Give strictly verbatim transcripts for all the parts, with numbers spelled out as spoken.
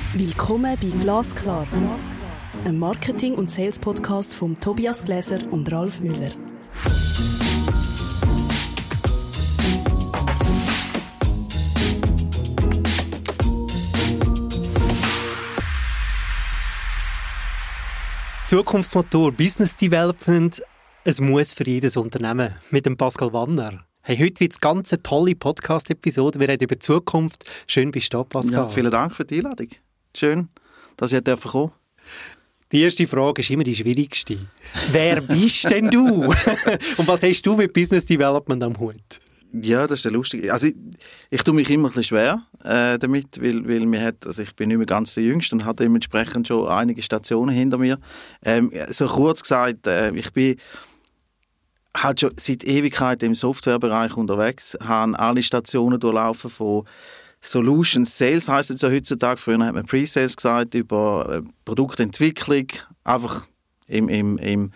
Willkommen bei Glasklar, einem Marketing- und Sales-Podcast von Tobias Gläser und Ralf Müller. Zukunftsmotor Business Development, es muss für jedes Unternehmen. Mit dem Pascal Wanner. Hey, heute wird es ganz eine tolle Podcast-Episode. Wir reden über die Zukunft. Schön, bist du da, Pascal. Ja, vielen Dank für die Einladung. Schön, dass ich kommen durfte. Die erste Frage ist immer die schwierigste. Wer bist denn du? Und was hast du mit Business Development am Hut? Ja, das ist ja lustig. Also ich, ich tue mich immer ein bisschen schwer äh, damit, weil, weil mir hat, also ich bin nicht mehr ganz der Jüngste und habe dementsprechend schon einige Stationen hinter mir. Ähm, so kurz gesagt, äh, ich bin halt schon seit Ewigkeit im Softwarebereich unterwegs, habe alle Stationen durchlaufen von Solutions, Sales heisst es ja heutzutage, früher hat man Pre-Sales gesagt, über äh, Produktentwicklung, einfach im, im, im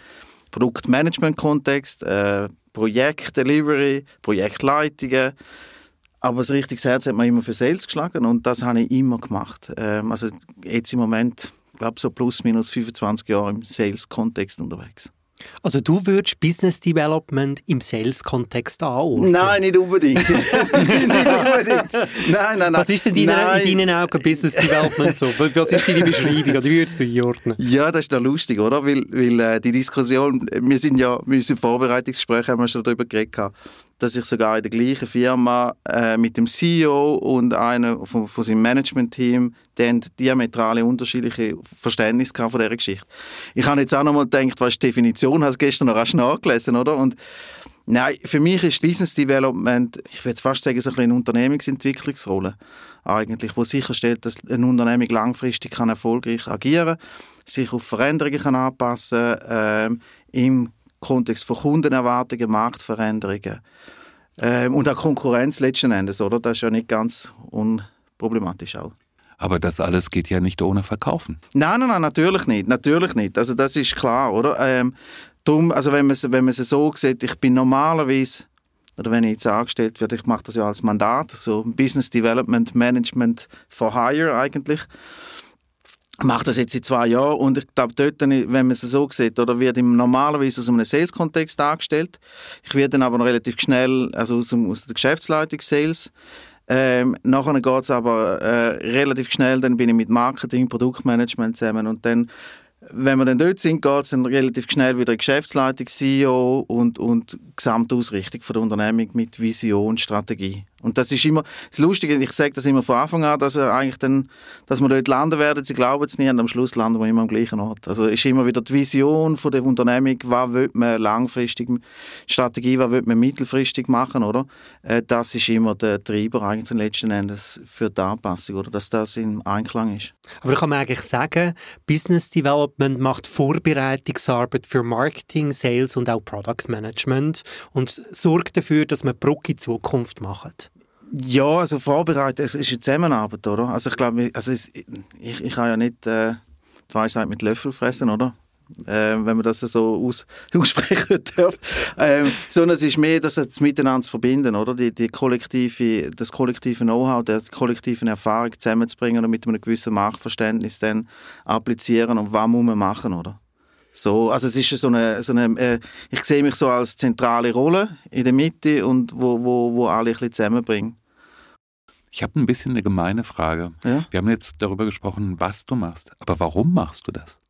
Produktmanagement-Kontext, äh, Projektdelivery, Projektleitungen. Aber das richtige Herz hat man immer für Sales geschlagen und das habe ich immer gemacht. Ähm, also jetzt im Moment, ich glaube so plus minus fünfundzwanzig Jahre im Sales-Kontext unterwegs. Also du würdest Business Development im Sales-Kontext anordnen? Nein, nicht unbedingt. nicht unbedingt. Nein, nein, nein. Was ist denn in deinen, in deinen Augen Business Development so? Was ist deine Beschreibung oder wie würdest du einordnen? Ja, das ist doch lustig, oder? Weil, weil äh, die Diskussion, wir sind ja, in unserem Vorbereitungsgespräch haben wir schon darüber geredet, dass ich sogar in der gleichen Firma äh, mit dem C E O und einem von, von seinem Management-Team dann diametrale unterschiedliche Verständnisse von dieser Geschichte. Ich habe jetzt auch noch mal gedacht, was ist die Definition, hast du gestern noch rasch nachgelesen, oder? Und nein, für mich ist Business Development, ich würde fast sagen, so ein bisschen eine Unternehmensentwicklungsrolle eigentlich, die sicherstellt, dass eine Unternehmung langfristig kann erfolgreich agieren kann, sich auf Veränderungen kann anpassen kann, äh, im Kontext von Kundenerwartungen, Marktveränderungen ähm, und auch Konkurrenz letzten Endes, oder? Das ist ja nicht ganz unproblematisch auch. Aber das alles geht ja nicht ohne Verkaufen. Nein, nein, nein, natürlich nicht, natürlich nicht. Also das ist klar, oder? Ähm, darum, also wenn man es wenn man es so sieht, ich bin normalerweise, oder wenn ich jetzt angestellt werde, ich mache das ja als Mandat, so Business Development Management for Hire eigentlich. Ich mache das jetzt in zwei Jahren und ich glaube, dort, wenn man es so sieht, oder wird ich normalerweise aus einem Sales-Kontext angestellt. Ich werde dann aber noch relativ schnell, also aus, aus der Geschäftsleitung Sales. Ähm, nachher geht es aber äh, relativ schnell, dann bin ich mit Marketing, Produktmanagement zusammen und dann, wenn wir dann dort sind, geht es dann relativ schnell wieder in Geschäftsleitung, C E O und, und Gesamtausrichtung von der Unternehmung mit Vision, Strategie. Und das ist immer das Lustige, ich sage das immer von Anfang an, dass, er eigentlich dann, dass wir dort landen werden, sie glauben es nicht, und am Schluss landen wir immer am gleichen Ort. Also ist immer wieder die Vision von der Unternehmung, was will man langfristig, Strategie, was will man mittelfristig machen, oder? Das ist immer der Treiber eigentlich letzten Endes für die Anpassung, oder? Dass das im Einklang ist. Aber da kann man eigentlich sagen, Business Development macht Vorbereitungsarbeit für Marketing, Sales und auch Product Management und sorgt dafür, dass man Brücke in die Zukunft macht. Ja, also vorbereitet, es ist eine Zusammenarbeit, oder? Also ich glaube, also es, ich, ich kann ja nicht äh, die Weisheit mit Löffel fressen, oder? Äh, wenn man das so aus, aussprechen darf. Ähm, sondern es ist mehr, das jetzt miteinander zu verbinden, oder? Die, die kollektive, das kollektive Know-how, die kollektive Erfahrung zusammenzubringen und mit einem gewissen Marktverständnis dann applizieren und was muss man machen, oder? So, also es ist so eine, so eine äh, ich sehe mich so als zentrale Rolle in der Mitte und wo, wo, wo alle ein bisschen zusammenbringen. Ich habe ein bisschen eine gemeine Frage. Ja? Wir haben jetzt darüber gesprochen, was du machst. Aber warum machst du das?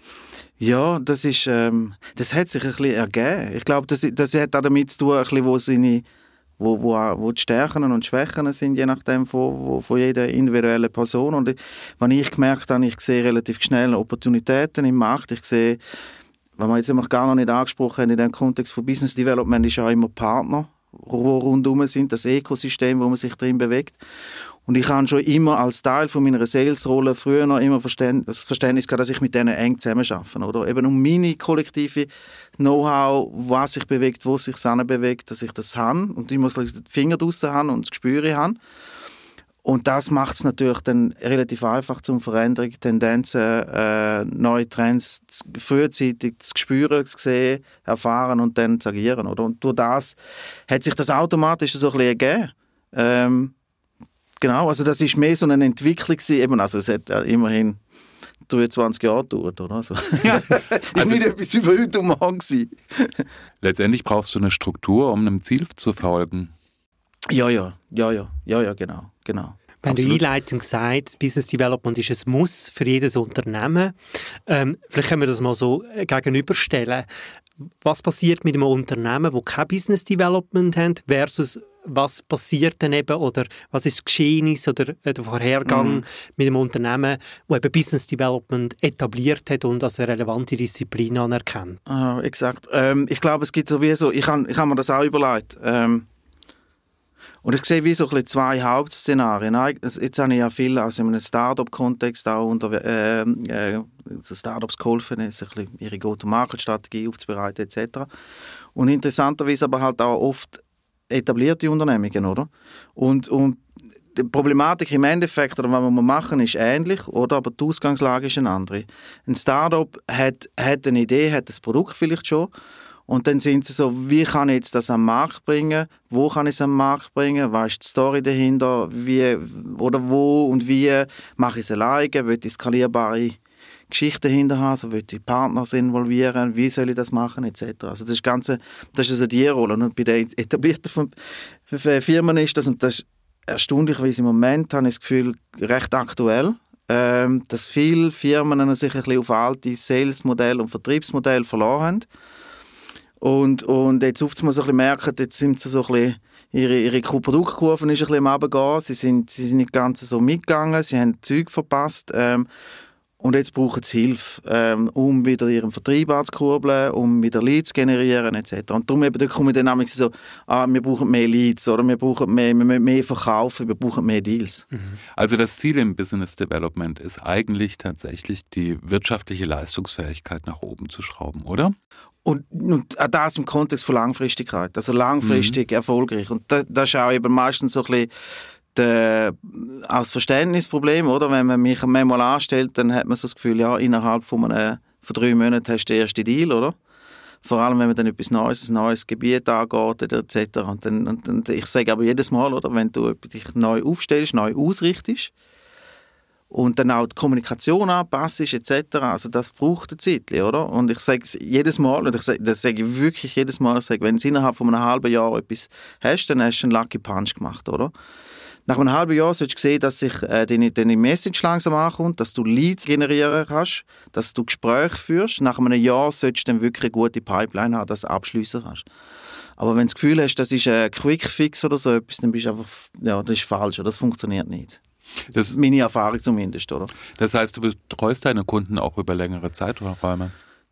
Ja, das ist, ähm, das hat sich ein bisschen ergeben. Ich glaube, das, das hat auch damit zu tun, ein bisschen, wo seine, wo, wo, wo die Stärken und Schwächen sind, je nachdem von, von jeder individuellen Person. Und wenn ich gemerkt habe, ich sehe relativ schnell Opportunitäten im Markt. Ich sehe, wenn wir jetzt noch gar noch nicht angesprochen haben, in dem Kontext von Business Development ist ja immer Partner, die rundherum sind, das Ökosystem, wo man sich drin bewegt. Und ich habe schon immer als Teil von meiner Sales-Rolle früher noch immer Verständ- das Verständnis gehabt, dass ich mit denen eng zusammenarbeite, oder? Eben um meine kollektive Know-how, was sich bewegt, wo sich das bewegt, dass ich das habe und ich muss die Finger draussen haben und das Gespür haben. Und das macht es natürlich dann relativ einfach zum Veränderung, Tendenzen, äh, neue Trends frühzeitig zu spüren, zu sehen, erfahren und dann zu agieren, oder? Und durch das hat sich das automatisch so ein bisschen ergeben. Ähm, genau, also das ist mehr so eine Entwicklung gewesen, eben, also es hat ja immerhin dreiundzwanzig Jahre gedauert, oder? Also, Ja, ist also nicht etwas über heute und morgen gewesen. letztendlich brauchst du eine Struktur, um einem Ziel zu folgen. Ja, ja, ja, ja, ja, ja, genau, genau. Wenn du Absolut. einleitend gesagt, Business Development ist ein Muss für jedes Unternehmen. Ähm, vielleicht können wir das mal so gegenüberstellen. Was passiert mit einem Unternehmen, das kein Business Development hat, versus was passiert dann eben oder was ist das Geschehnis oder der Vorhergang Mhm. mit einem Unternehmen, das eben Business Development etabliert hat und als eine relevante Disziplin anerkennt? Ah, exakt. Ähm, ich glaube, es gibt sowieso, ich habe ich hab mir das auch überlegt. Ähm, und ich sehe wie so ein bisschen zwei Hauptszenarien. Eig- Jetzt habe ich ja viel also in einem Start-up-Kontext auch unter äh, äh, so Start-ups geholfen, so ein bisschen ihre Go-to-Market-Strategie aufzubereiten et cetera. Und interessanterweise aber halt auch oft etablierte Unternehmungen, oder? Und, und die Problematik im Endeffekt, oder was wir machen, ist ähnlich, oder? Aber die Ausgangslage ist eine andere. Ein Start-up hat, hat eine Idee, hat das Produkt vielleicht schon. Und dann sind sie so, wie kann ich jetzt das am Markt bringen? Wo kann ich es am Markt bringen? Was ist die Story dahinter? Wie, oder wo und wie mache ich es alleine? Will ich skalierbare Geschichten dahinter haben? Also will ich Partner involvieren? Wie soll ich das machen? Etc. Also das ist, ganze, das ist also die Rolle. Und bei den etablierten Firmen ist das, und das ist erstaunlicherweise im Moment, habe ich das Gefühl, recht aktuell, ähm, dass viele Firmen sich ein bisschen auf alte Sales-Modelle und Vertriebsmodelle verloren haben. Und, und jetzt oft mal so ein bisschen merken, jetzt sind sie so ein bisschen, ihre, ihre Produktkurve ist ein bisschen am Runtergehen, sie sind, sie sind nicht ganz so mitgegangen, sie haben Zeug verpasst, ähm, und jetzt brauchen sie Hilfe, ähm, um wieder ihren Vertrieb anzukurbeln, um wieder Leads zu generieren et cetera. Und darum eben, da komme ich dann nämlich so, ah, wir brauchen mehr Leads, oder wir brauchen mehr, wir müssen mehr verkaufen, wir brauchen mehr Deals. Also das Ziel im Business Development ist eigentlich tatsächlich die wirtschaftliche Leistungsfähigkeit nach oben zu schrauben, oder? Und, und auch das im Kontext von Langfristigkeit, also langfristig mhm. erfolgreich. Und das, das ist auch eben meistens so ein bisschen der, auch das Verständnisproblem, oder? Wenn man mich manchmal anstellt, dann hat man so das Gefühl, ja, innerhalb von, einem, von drei Monaten hast du den ersten Deal, oder? Vor allem, wenn man dann etwas Neues, ein neues Gebiet angeht, et cetera. Und dann, und, und ich sage aber jedes Mal, oder, wenn du dich neu aufstellst, neu ausrichtest, und dann auch die Kommunikation anpasst et cetera. Also das braucht eine Zeit, oder? Und ich sage es jedes Mal, und ich sage, das sage ich wirklich jedes Mal, ich sage, wenn du innerhalb von einem halben Jahr etwas hast, dann hast du einen Lucky Punch gemacht, oder? Nach einem halben Jahr solltest du sehen, dass sich äh, deine, deine Message langsam ankommt, dass du Leads generieren kannst, dass du Gespräche führst. Nach einem Jahr solltest du dann wirklich eine gute Pipeline haben, dass du abschliessen kannst. Aber wenn du das Gefühl hast, das ist ein Quick-Fix oder so etwas, dann bist du einfach, ja, das ist falsch, oder? Das funktioniert nicht. Das ist meine Erfahrung zumindest, oder? Das heißt, du betreust deine Kunden auch über längere Zeiträume?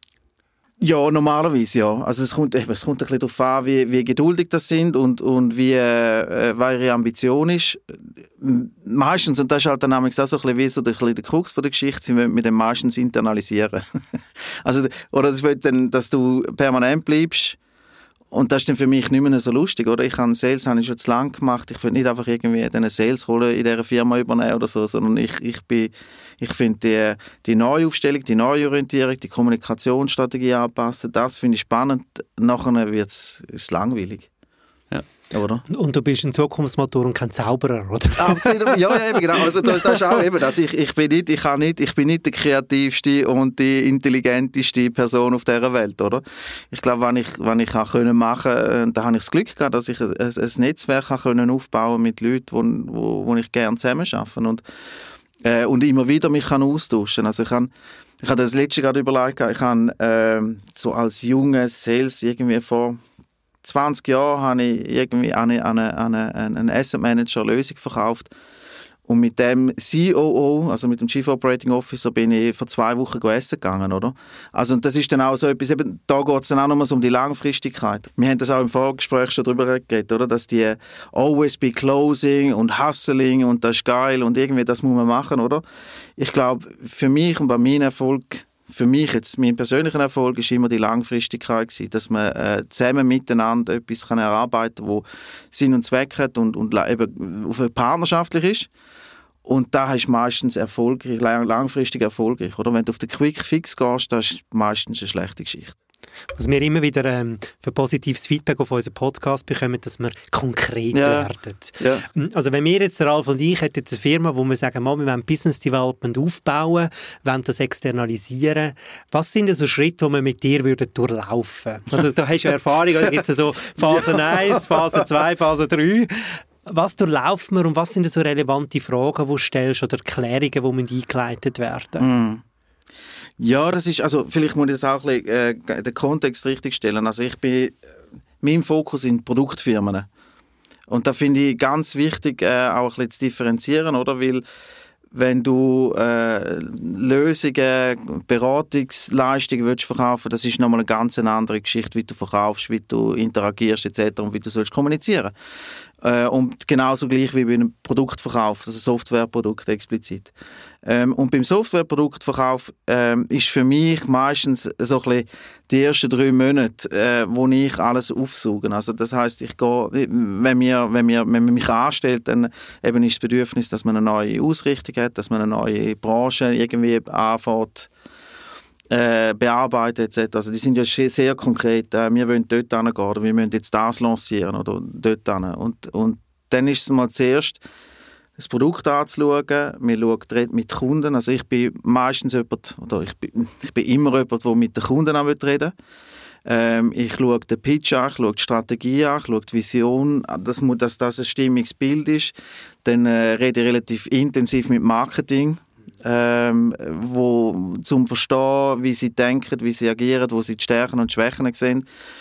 Ja, normalerweise ja. Also es kommt, es kommt ein bisschen darauf an, wie, wie geduldig das sind und, und wie äh, was ihre Ambition ist. Meistens, und das ist halt dann auch so ein bisschen wie so der, der Krux von der Geschichte, sie wollen mit dem meistens internalisieren. Also, oder das will dann, dass du permanent bleibst. Und das ist dann für mich nicht mehr so lustig, oder? Ich habe Sales habe ich schon zu lang gemacht. Ich will nicht einfach irgendwie eine Sales-Rolle in dieser Firma übernehmen oder so, sondern ich, ich bin, ich finde die, die Neuaufstellung, die Neuorientierung, die Kommunikationsstrategie anpassen, das finde ich spannend. Nachher wird es langweilig. Ja. Oder? Und du bist ein Zukunftsmotor und kein Zauberer, oder? Ah, ja, ja, eben, genau. Also das, das ist auch eben das. Ich, ich, bin nicht, ich, kann nicht, ich bin nicht die kreativste und die intelligenteste Person auf dieser Welt, oder? Ich glaube, wenn ich, wenn ich auch können machen konnte, da habe ich das Glück gehabt, dass ich ein, ein Netzwerk können aufbauen mit Leuten, wo, wo ich gerne zusammen arbeite und, äh, und immer wieder mich kann austauschen. Also ich habe ich habe das letzte gerade überlegt, ich habe äh, so als junger Sales irgendwie vor zwanzig Jahre habe ich irgendwie an eine, an eine, an eine, einen Asset Manager eine Lösung verkauft. Und mit dem C O O, also mit dem Chief Operating Officer, bin ich vor zwei Wochen essen gegangen, oder? Also, und das ist dann auch so etwas, eben, da geht es dann auch nochmals um die Langfristigkeit. Wir haben das auch im Vorgespräch schon darüber geredet, oder? Dass die always be closing und hustling und das ist geil und irgendwie das muss man machen, oder? Ich glaube, für mich und bei meinem Erfolg, für mich jetzt, mein persönlicher Erfolg ist immer die Langfristigkeit gewesen, dass man äh, zusammen miteinander etwas kann erarbeiten kann, wo Sinn und Zweck hat und, und eben auf partnerschaftlich ist. Und da ist meistens erfolgreich, lang, langfristig erfolgreich. Oder wenn du auf den Quick Fix gehst, das ist meistens eine schlechte Geschichte. Was wir immer wieder ähm, für positives Feedback auf unseren Podcast bekommen, dass wir konkret ja. werden. Ja. Also wenn wir jetzt, der Ralf und ich, hätten jetzt eine Firma, wo wir sagen, mal, wir wollen Business Development aufbauen, wollen das externalisieren, was sind denn so Schritte, die wir mit dir würden durchlaufen? Also da hast du ja Erfahrung, da gibt es so Phase ja. eins, Phase zwei, Phase drei. Was durchlaufen wir und was sind denn so relevante Fragen, die du stellst oder Erklärungen, die müssen eingeleitet werden? Mm. Ja, das ist, also vielleicht muss ich das auch ein bisschen, äh, den Kontext richtig stellen. Also ich bin, mein Fokus sind Produktfirmen. Und da finde ich ganz wichtig, äh, auch ein bisschen zu differenzieren, oder? Weil wenn du äh, Lösungen, Beratungsleistungen willst verkaufen, das ist nochmal eine ganz andere Geschichte, wie du verkaufst, wie du interagierst et cetera und wie du sollst kommunizieren. Äh, und genauso gleich wie bei einem Produktverkauf, also Softwareprodukt explizit. Ähm, und beim Softwareproduktverkauf ähm, ist für mich meistens so ein bisschen die ersten drei Monate, äh, wo ich alles aufsauge. Also das heisst, ich gehe, wenn, mir, wenn, mir, wenn man mich anstellt, dann eben ist das Bedürfnis, dass man eine neue Ausrichtung hat, dass man eine neue Branche irgendwie anfängt, Äh, bearbeiten et cetera. Also die sind ja sehr konkret. Äh, wir wollen dort hingehen oder wir müssen jetzt das lancieren oder dort hin. Und, und dann ist es mal zuerst, das Produkt anzuschauen. Wir schauen mit Kunden. Also ich bin meistens jemand, oder ich bin, ich bin immer jemand, der mit den Kunden auch reden will. Ähm, ich schaue den Pitch an, ich schaue die Strategie an, ich schaue die Vision, dass, dass das ein stimmiges Bild ist. Dann äh, rede ich relativ intensiv mit Marketing. Ähm, wo, zum Verstehen, wie sie denken, wie sie agieren, wo sie die Stärken und Schwächen sehen,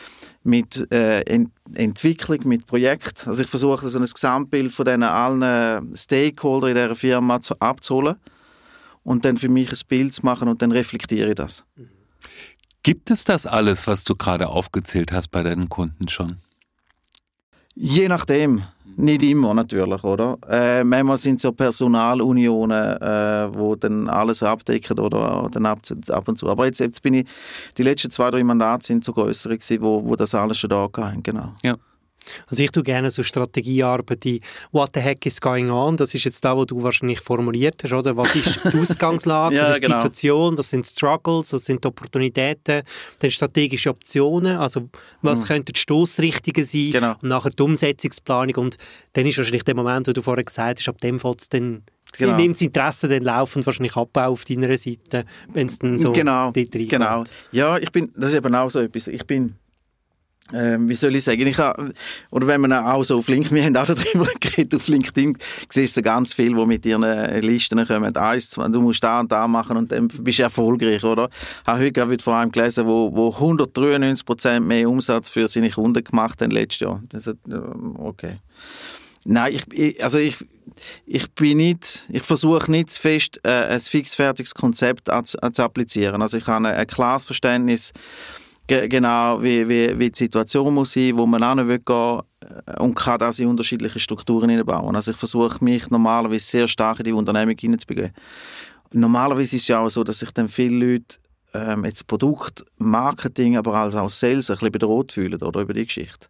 mit äh, Ent- Entwicklung, mit Projekt. Also ich versuche so ein Gesamtbild von diesen allen Stakeholdern in dieser Firma zu, abzuholen und dann für mich ein Bild zu machen und dann reflektiere ich das. Gibt es das alles, was du gerade aufgezählt hast bei deinen Kunden schon? Je nachdem. Nicht immer natürlich, oder? Äh, manchmal sind es ja Personalunionen, äh, wo dann alles abdecken oder dann ab, ab und zu. Aber jetzt, jetzt bin ich, die letzten zwei, drei Mandate sind so grössere gewesen, wo, wo das alles schon da hatten, genau. Ja. Also ich tue gerne so Strategiearbeit in «What the heck is going on?» Das ist jetzt da, was du wahrscheinlich formuliert hast, oder? Was ist die Ausgangslage, ja, was ist die genau. Situation, was sind die Struggles, was sind die Opportunitäten, dann strategische Optionen, also was mhm. könnten die Stossrichtungen sein genau. und nachher die Umsetzungsplanung und dann ist wahrscheinlich der Moment, wo du vorher gesagt hast, ab dem fällt es dann, genau. nimmt das Interesse dann laufend wahrscheinlich ab auf deiner Seite, wenn es dann so genau. dort reinkommt. Genau. Ja, ich bin, das ist eben auch so etwas, ich bin Ähm, wie soll ich sagen, ich habe, oder wenn man auch so auf LinkedIn, wir haben auch darüber geredet, auf LinkedIn siehst du ganz viel, die mit ihren Listen kommen, eins, zwei, du musst da und da machen und dann bist du erfolgreich, oder? Ich habe heute gerade vor allem gelesen, wo, wo hundertdreiundneunzig Prozent mehr Umsatz für seine Kunden gemacht haben letztes Jahr. Das ist, okay. Nein, ich, ich, also ich, ich bin nicht, ich versuche nicht zu fest, äh, ein fixfertiges Konzept zu, zu applizieren. Also ich habe ein, ein klares Verständnis, genau, wie, wie, wie die Situation muss sein, wo man hin will gehen und kann das in unterschiedliche Strukturen hineinbauen. Also ich versuche mich normalerweise sehr stark in die Unternehmung hineinzubegeben. Normalerweise ist es ja auch so, dass sich dann viele Leute ähm, jetzt Produkt, Marketing, aber als auch Sales ein bisschen bedroht fühlen oder über die Geschichte.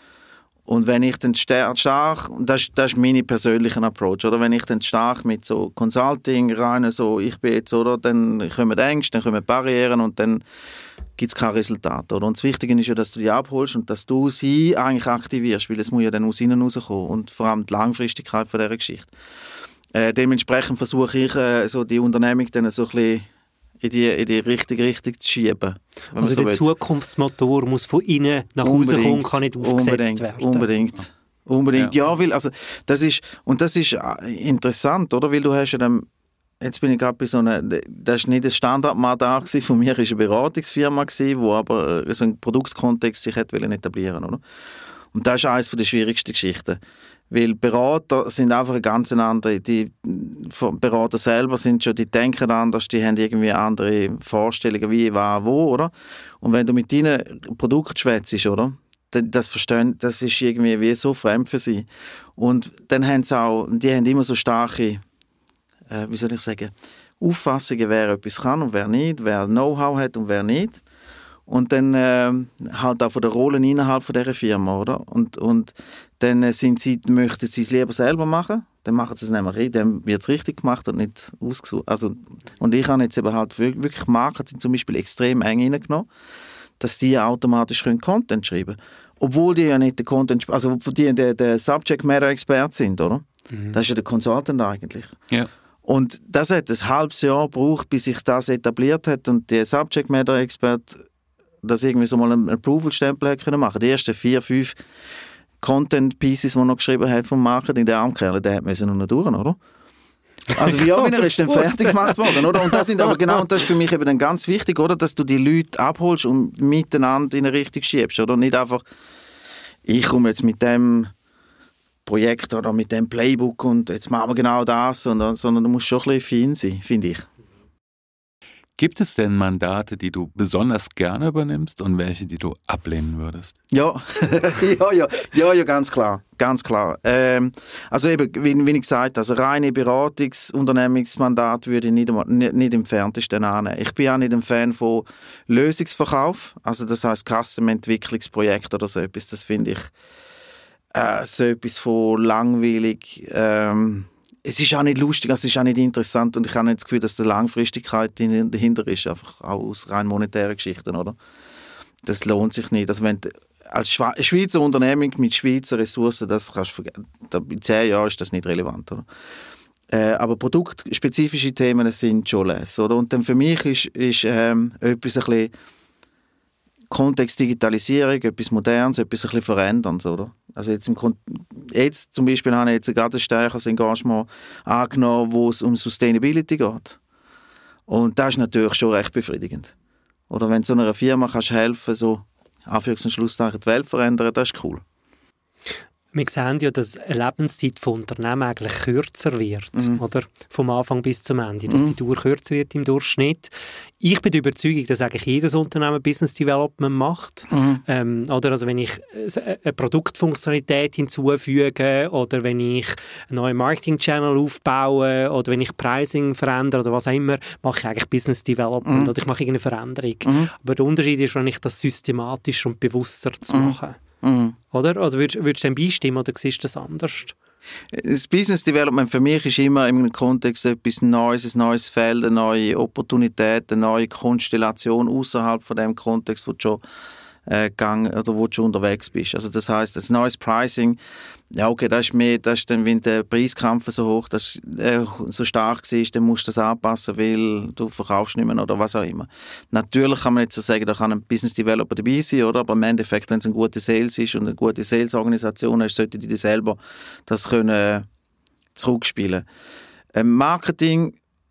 Und wenn ich dann stark, stark das, das ist mein persönlicher Approach, oder? Wenn ich dann stark mit so Consulting rein, so ich bin jetzt, oder, dann kommen Ängste, dann kommen Barrieren und dann gibt es kein Resultat, oder? Und das Wichtige ist ja, dass du die abholst und dass du sie eigentlich aktivierst, weil es muss ja dann aus innen rauskommen und vor allem die Langfristigkeit von dieser Geschichte. Äh, dementsprechend versuche ich, äh, so die Unternehmung dann so ein bisschen in die, in die richtige Richtung zu schieben. Also so der will. Zukunftsmotor muss von innen nach Hause kommen, kann nicht aufgesetzt unbedingt, werden. Unbedingt, unbedingt. Ja. ja, weil, also, das ist, und das ist interessant, oder? Weil du hast ja dann, jetzt bin ich gerade bei so einer, das war nicht ein Standardmandat gewesen, von mir war eine Beratungsfirma gewesen, wo aber so einen Produktkontext sich hätte etablieren wollen, oder? Und das ist eines der schwierigsten Geschichten. Weil Berater sind einfach eine ganz andere, die Berater selber sind schon, die denken anders, die haben irgendwie andere Vorstellungen, wie, was, wo, oder? Und wenn du mit ihnen Produkt schwätzt, oder? Das verstehen, das ist irgendwie wie so fremd für sie. Und dann haben sie auch, die haben immer so starke, äh, wie soll ich sagen, Auffassungen, wer etwas kann und wer nicht, wer Know-how hat und wer nicht. Und dann äh, halt auch von den Rollen innerhalb von dieser Firma, oder? Und, und dann sind sie, möchten sie es lieber selber machen, dann machen sie es nämlich, dann wird es richtig gemacht und nicht ausgesucht. Also, und ich habe jetzt eben halt wirklich Marketing zum Beispiel extrem eng reingenommen. dass die automatisch Content schreiben können. Obwohl die ja nicht der Content, also die der, der Subject Matter Expert sind, oder? Mhm. Das ist ja der Consultant eigentlich. Ja. Und das hat ein halbes Jahr gebraucht, bis sich das etabliert hat und der Subject Matter Expert das irgendwie so mal einen Approval-Stempel hat können machen. Die ersten vier, fünf Content-Pieces, die er noch geschrieben hat vom Marketing, der Armkerl, der hat müssen noch durch, oder? Also wie auch, ist dann fertig gemacht worden, oder? Und das sind aber genau, und das ist für mich eben dann ganz wichtig, oder? Dass du die Leute abholst und miteinander in eine Richtung schiebst, oder? Nicht einfach, ich komme jetzt mit dem Projekt oder mit dem Playbook und jetzt machen wir genau das, sondern, sondern du musst schon ein bisschen fein sein, finde ich. Gibt es denn Mandate, die du besonders gerne übernimmst und welche, die du ablehnen würdest? Ja, ja, ja, ja, ja, ganz klar, ganz klar. Ähm, also eben, wie, wie ich gesagt habe, also reine Beratungsunternehmensmandat würde ich nicht, nicht, nicht im Entferntesten annehmen. Ich bin auch nicht ein Fan von Lösungsverkauf, also das heisst Custom-Entwicklungsprojekt oder so etwas, das finde ich äh, so etwas von langweilig. Ähm, Es ist auch nicht lustig, es ist auch nicht interessant und ich habe nicht das Gefühl, dass die Langfristigkeit dahinter ist, einfach auch aus rein monetären Geschichten, oder? Das lohnt sich nicht. Also wenn du als Schweizer Unternehmung mit Schweizer Ressourcen, das kannst du vergessen. In zehn Jahren ist das nicht relevant, oder? Äh, aber produktspezifische Themen sind schon les, oder? Und dann für mich ist, ist ähm, etwas ein bisschen Kontextdigitalisierung, etwas Modernes, etwas ein bisschen Veränderndes, oder? Also jetzt, im Kon- jetzt zum Beispiel habe ich jetzt gerade ein stärkeres Engagement angenommen, wo es um Sustainability geht. Und das ist natürlich schon recht befriedigend. Oder wenn du so einer Firma kannst helfen, so Anführungs- und Schlusszeichen die Welt verändern, das ist cool. Wir sehen ja, dass eine Lebenszeit von Unternehmen eigentlich kürzer wird, mhm. oder? Vom Anfang bis zum Ende, dass mhm. die Dauer kürzer wird im Durchschnitt. Ich bin der Überzeugung, dass eigentlich jedes Unternehmen Business Development macht. Mhm. Ähm, oder also wenn ich eine Produktfunktionalität hinzufüge oder wenn ich einen neuen Marketing-Channel aufbaue oder wenn ich Pricing verändere oder was auch immer, mache ich eigentlich Business Development mhm. oder ich mache irgendeine Veränderung. Mhm. Aber der Unterschied ist, wenn ich das systematischer und bewusster zu machen. Mhm. Mhm. Oder? Oder würdest, würdest du dem beistimmen oder siehst du das anders? Das Business Development für mich ist immer in einem Kontext etwas Neues, ein neues Feld, eine neue Opportunität, eine neue Konstellation außerhalb von dem Kontext, wo du schon äh, gang, oder wo du schon unterwegs bist. Also das heisst, das neues Pricing, ja okay, das ist mehr, das ist dann, wenn der Preiskampf so hoch, das, äh, so stark ist, dann musst du das anpassen, weil du verkaufst nicht mehr oder was auch immer. Natürlich kann man jetzt so sagen, da kann ein Business Developer dabei sein, oder? Aber im Endeffekt, wenn es ein guter Sales ist und eine gute Sales-Organisation ist, sollte die selber das können äh, zurückspielen. Ähm, Marketing,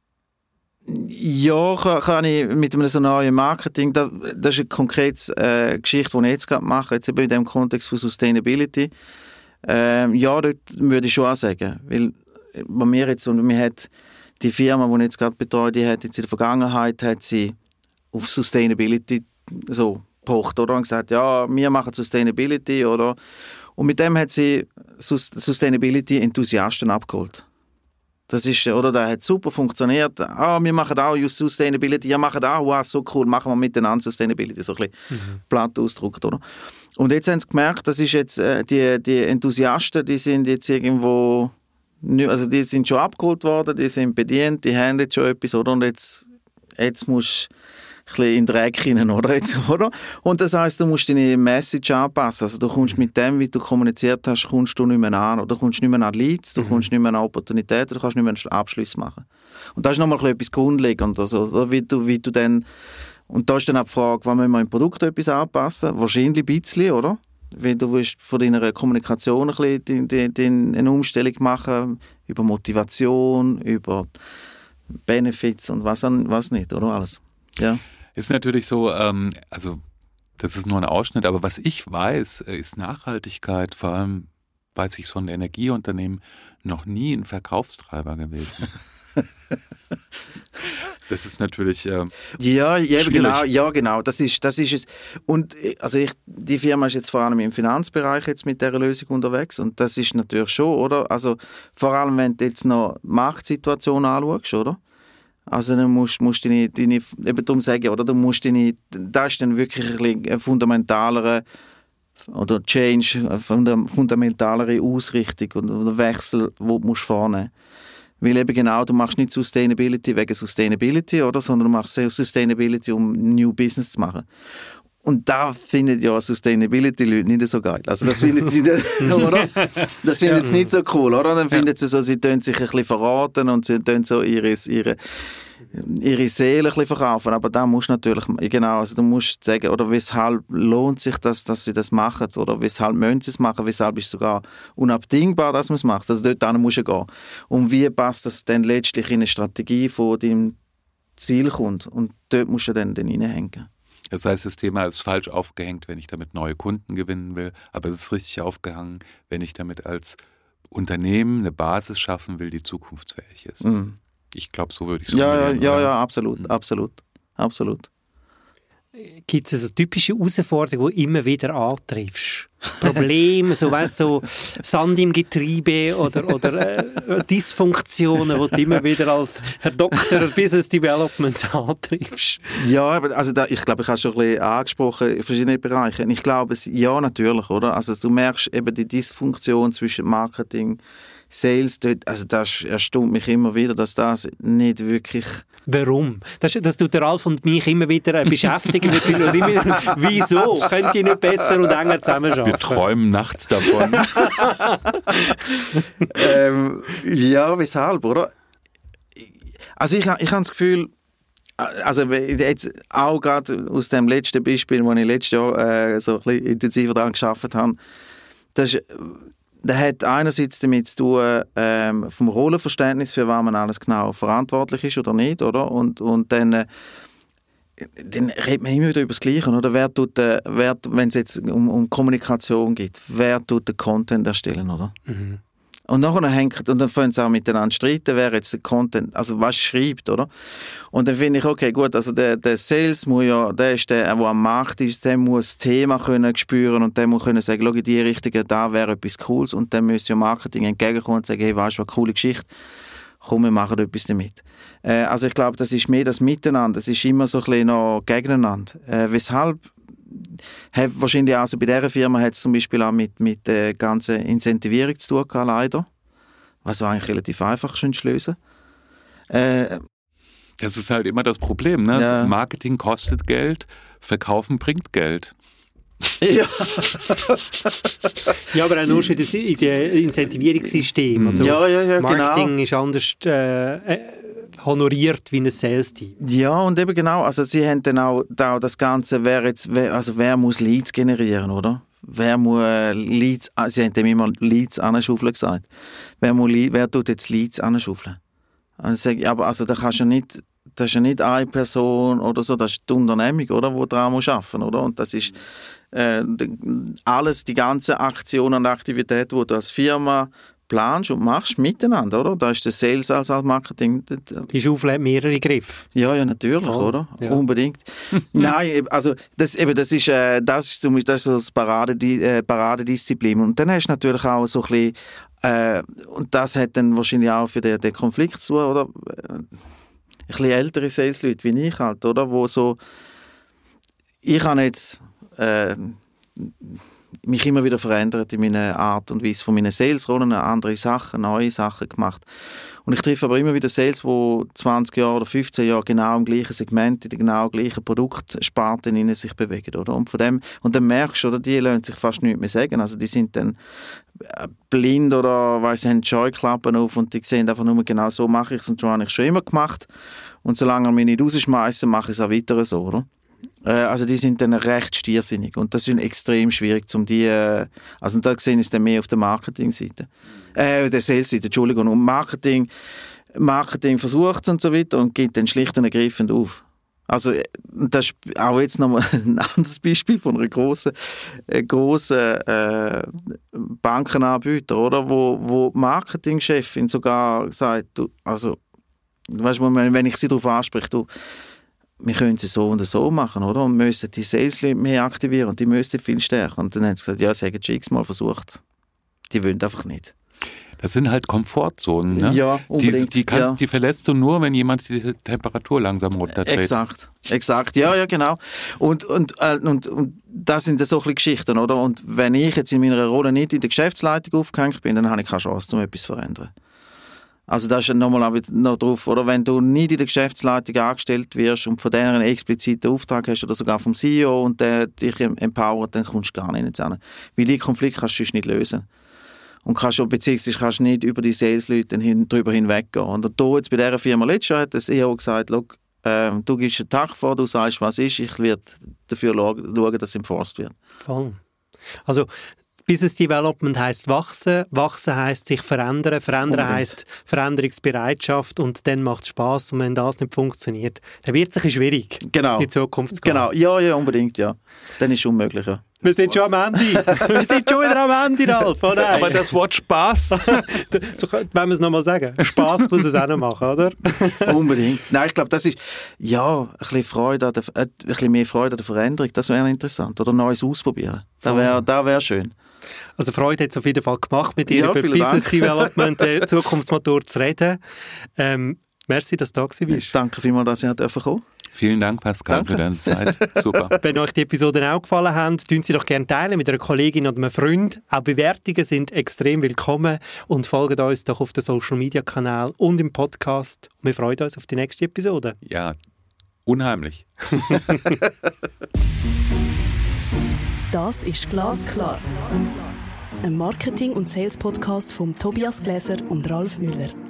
ja, kann, kann ich mit einem so neuen Marketing, das, das ist eine konkrete äh, Geschichte, die ich jetzt gerade mache, jetzt eben in dem Kontext von Sustainability. Ähm, ja, dort würde ich schon auch sagen, weil bei mir jetzt, und mir hat die Firma, die ich jetzt gerade betreue, die hat jetzt in der Vergangenheit hat sie auf Sustainability so gepocht, oder? Und gesagt, ja, wir machen Sustainability, oder? Und mit dem hat sie Sustainability-Enthusiasten abgeholt. Das ist, oder, das hat super funktioniert. Ah, wir machen auch Sustainability, ja, machen auch, wow, so cool, machen wir miteinander Sustainability, so ein bisschen mhm. platt ausgedrückt, oder? Und jetzt haben sie gemerkt, das ist jetzt, äh, die, die Enthusiasten, die sind jetzt irgendwo, also die sind schon abgeholt worden, die sind bedient, die haben jetzt schon etwas, oder? Und jetzt, jetzt musst du ein bisschen in den Dreck rein, oder? Jetzt, oder? Und das heisst, du musst deine Message anpassen. Also du kommst mit dem, wie du kommuniziert hast, kommst du nicht mehr an. Oder du kommst nicht mehr an Leads, du mhm. kommst nicht mehr an Opportunitäten, du kannst nicht mehr einen Abschluss machen. Und das ist nochmal etwas grundlegend. Also, oder? Wie du, wie du dann, und da ist dann auch die Frage, wann müssen wir im Produkt etwas anpassen? Wahrscheinlich ein bisschen, oder? Weil du willst von deiner Kommunikation ein bisschen die, die, die eine Umstellung machen, über Motivation, über Benefits und was, was nicht, oder? Alles. Ja. Ist natürlich so, ähm, also das ist nur ein Ausschnitt, aber was ich weiß, ist Nachhaltigkeit, vor allem weiß ich es von Energieunternehmen, noch nie ein Verkaufstreiber gewesen. Das ist natürlich äh, ja, ja, genau, ja, genau, das ist, das ist es. Und also ich, die Firma ist jetzt vor allem im Finanzbereich jetzt mit dieser Lösung unterwegs und das ist natürlich schon, oder? Also vor allem, wenn du jetzt noch Marktsituation anschaust, oder? Also dann musst, musst du deine, deine, eben darum sagen, oder? Du musst deine, das ist dann wirklich ein fundamentalere oder Change, eine fundamentalere Ausrichtung oder Wechsel, wo du musst vornehmen. Weil eben genau, du machst nicht Sustainability wegen Sustainability, oder? Sondern du machst Sustainability, um New Business zu machen. Und da finden ja Sustainability-Leute nicht so geil. Also das finden sie, oder? Das finden sie nicht so cool, oder? Dann finden sie so, sie tun sich ein bisschen verraten und sie tun so ihre, ihre, ihre Seele ein bisschen verkaufen. Aber da musst du natürlich, genau, also du musst sagen, oder weshalb lohnt sich das, dass sie das machen? Oder weshalb müssen sie es machen? Weshalb ist es sogar unabdingbar, dass man es macht? Also dort musst du gehen. Und wie passt das dann letztlich in eine Strategie von deinem Ziel kommt? Und dort musst du dann, dann reinhängen. Das heißt, das Thema ist falsch aufgehängt, wenn ich damit neue Kunden gewinnen will, aber es ist richtig aufgehangen, wenn ich damit als Unternehmen eine Basis schaffen will, die zukunftsfähig ist. Mhm. Ich glaube, so würde ich es ja, ja, ja, ja, absolut, mhm. absolut, absolut. Gibt es also typische Herausforderungen, die du immer wieder antriffst? Probleme, so, weißt, so Sand im Getriebe oder, oder äh, Dysfunktionen, die du immer wieder als Herr Doktor Business Development antriffst? Ja, also da, ich glaube, ich habe schon ein bisschen angesprochen in verschiedenen Bereichen. Ich glaube, ja, natürlich, oder? Also du merkst eben die Dysfunktion zwischen Marketing, Sales, dort, also das erstaunt mich immer wieder, dass das nicht wirklich... Warum? Das, das tut der Ralf und mich immer wieder äh, beschäftigen. Wir finden uns immer wieder, wieso? Könnt ihr nicht besser und enger zusammenarbeiten? Wir träumen nachts davon. ähm, ja, weshalb, oder? Also ich, ich habe das Gefühl, also jetzt auch gerade aus dem letzten Beispiel, wo ich letztes Jahr äh, so ein bisschen intensiver daran gearbeitet habe, das ist, das hat einerseits damit zu tun, ähm, vom Rollenverständnis, für was man alles genau verantwortlich ist oder nicht, oder? Und, und dann, äh, dann redet man immer wieder über das Gleiche, oder? Wer tut, äh, wer, wenn es jetzt um, um Kommunikation geht, wer tut den Content erstellen, oder? Mhm. Und nachher hängt, und dann fangen sie auch miteinander streiten, wer jetzt den Content, also was schreibt, oder? Und dann finde ich, okay, gut, also der, der Sales muss ja, der ist der, der am Markt ist, der muss das Thema können spüren und der muss können sagen, schau, in die Richtung, da wäre etwas Cooles, und dann müsste ja Marketing entgegenkommen und sagen, hey, weißt du, was, coole Geschichte, komm, wir machen etwas damit. Äh, also ich glaube, das ist mehr das Miteinander, das ist immer so ein bisschen noch gegeneinander. Äh, weshalb Hat wahrscheinlich also bei dieser Firma hat es zum Beispiel auch mit, mit der ganzen Incentivierung zu tun gehabt, leider. Was war eigentlich relativ einfach schon zu lösen. Äh, das ist halt immer das Problem, ne? Ja. Marketing kostet Geld, Verkaufen bringt Geld. Ja. Ja, aber auch nur schon in den Incentivierungssystemen. Also ja, ja, ja, Marketing genau. ist anders äh, honoriert wie ein Sales-Team. Ja, und eben genau. Also sie haben dann auch, auch das Ganze, wer jetzt, wer, also wer muss Leads generieren, oder? Wer muss äh, Leads, sie haben dem immer Leads anschaufeln gesagt. Wer, muss, wer tut jetzt Leads anschaufeln? Also sage ich, aber also da kannst du nicht, das ist ja nicht eine Person oder so, das ist die Unternehmung, oder, die daran muss arbeiten, oder? Und das ist äh, alles, die ganze Aktion und Aktivität, die du als Firma planst und machst miteinander, oder? Da ist der Sales als auch Marketing. Die Schaufel hat mehrere Griffe. Ja, ja, natürlich, oh, oder? Ja. Unbedingt. Nein, also das, eben, das ist, äh, das ist zum Beispiel das, ist das Parade, äh, Paradedisziplin. Und dann hast du natürlich auch so ein bisschen, äh, und das hat dann wahrscheinlich auch für den, den Konflikt zu tun, oder? Ein bisschen ältere Sales-Leute wie ich halt, oder? Wo so, ich habe jetzt äh, mich immer wieder verändert in meiner Art und Weise von meinen Sales-Rollen, andere Sachen, neue Sachen gemacht. Und ich treffe aber immer wieder Sales, die zwanzig Jahre oder fünfzehn Jahre genau im gleichen Segment, in der genau gleichen Produktsparten in sich bewegen, oder? Und von dem, und dann merkst du, oder, die lassen sich fast nichts mehr sagen. Also die sind dann blind oder weiss, sie haben Scheuklappen auf und die sehen einfach nur, genau so mache ich es und so habe ich es schon immer gemacht. Und solange wir mich nicht rausschmeißen, mache ich es auch weiter so, oder? Also die sind dann recht stiersinnig und das ist extrem schwierig, um die, also da gesehen ist dann mehr auf der Marketing-Seite, äh, der Sales-Seite, Entschuldigung, und Marketing, Marketing versucht und so weiter und geht dann schlicht und ergreifend auf. Also das ist auch jetzt nochmal ein anderes Beispiel von einer grossen, grossen äh, Bankenanbieter, oder, wo, wo die Marketingchefin sogar sagt, du, also, weißt du, wenn ich sie darauf anspreche, du, wir können sie so und so machen, oder? Und müssen die Sales-Leute mehr aktivieren und die müssen viel stärker. Und dann haben sie gesagt, ja, sie haben es x-mal versucht. Die wollen einfach nicht. Das sind halt Komfortzonen, ne? Ja, unbedingt. Die, die, kannst, ja. die verlässt du nur, wenn jemand die Temperatur langsam runterdreht. Exakt, exakt. Ja, ja, genau. Und, und, äh, und, und das sind so ein bisschen Geschichten, oder? Und wenn ich jetzt in meiner Rolle nicht in der Geschäftsleitung aufgehängt bin, dann habe ich keine Chance, um etwas zu verändern. Also da ist ja nochmal noch drauf, oder wenn du nicht in der Geschäftsleitung angestellt wirst und von denen einen expliziten Auftrag hast oder sogar vom C E O und der dich empowert, dann kommst du gar nicht hin. Weil die Konflikte kannst du sonst nicht lösen. Und kannst du, beziehungsweise kannst du nicht über die Sales-Leute hin, drüber hinweggehen. Und da jetzt bei dieser Firma letztes Jahr hat der C E O gesagt, äh, du gibst einen Tag vor, du sagst, was ist, ich werde dafür schauen, dass es enforced wird. Toll. Also Business Development heisst wachsen, wachsen heisst sich verändern, verändern heisst Veränderungsbereitschaft und dann macht es Spass. Und wenn das nicht funktioniert, dann wird es schwierig, genau. in die Zukunft zu gehen. Genau, ja, ja, unbedingt, ja. Dann ist es unmöglich, ja. Wir sind schon am Ende. Wir sind schon wieder am Ende, Ralf. Oh nein. Aber das Wort Spaß. So können wir es nochmal sagen. Spaß muss es auch noch machen, oder? Unbedingt. Nein, ich glaube, das ist, ja, ein bisschen Freude an der, äh, ein bisschen mehr Freude an der Veränderung. Das wäre interessant. Oder Neues ausprobieren. Das wäre das wär schön. Also Freude hat es auf jeden Fall gemacht, mit dir ja, über Business Dank. Development, äh, Zukunftsmotor zu reden. Ähm, merci, dass du da warst. Danke vielmals, dass ihr kommen durfte. Vielen Dank, Pascal, Danke. für deine Zeit. Super. Wenn euch die Episoden auch gefallen haben, teilen sie doch gerne teilen mit einer Kollegin oder einem Freund. Auch Bewertungen sind extrem willkommen und folgt uns doch auf den Social Media Kanal und im Podcast. Wir freuen uns auf die nächste Episode. Ja, unheimlich. Das ist Glasklar. Ein Marketing- und Sales-Podcast von Tobias Gläser und Ralf Müller.